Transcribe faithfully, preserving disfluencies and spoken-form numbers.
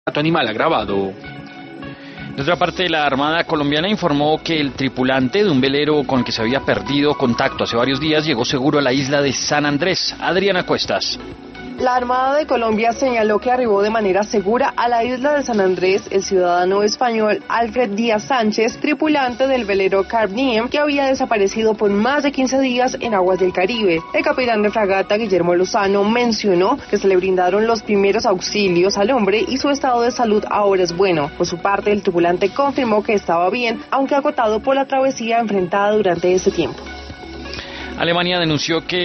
animal agravado. De otra parte, la Armada colombiana informó que el tripulante de un velero con el que se había perdido contacto hace varios días llegó seguro a la isla de San Andrés. Adriana Cuestas. La Armada de Colombia señaló que arribó de manera segura a la isla de San Andrés el ciudadano español Alfred Díaz Sánchez, tripulante del velero Carpe Diem, que había desaparecido por más de quince días en aguas del Caribe. El capitán de fragata, Guillermo Lozano, mencionó que se le brindaron los primeros auxilios al hombre y su estado de salud ahora es bueno. Por su parte, el tripulante confirmó que estaba bien, aunque agotado por la travesía enfrentada durante ese tiempo. Alemania denunció que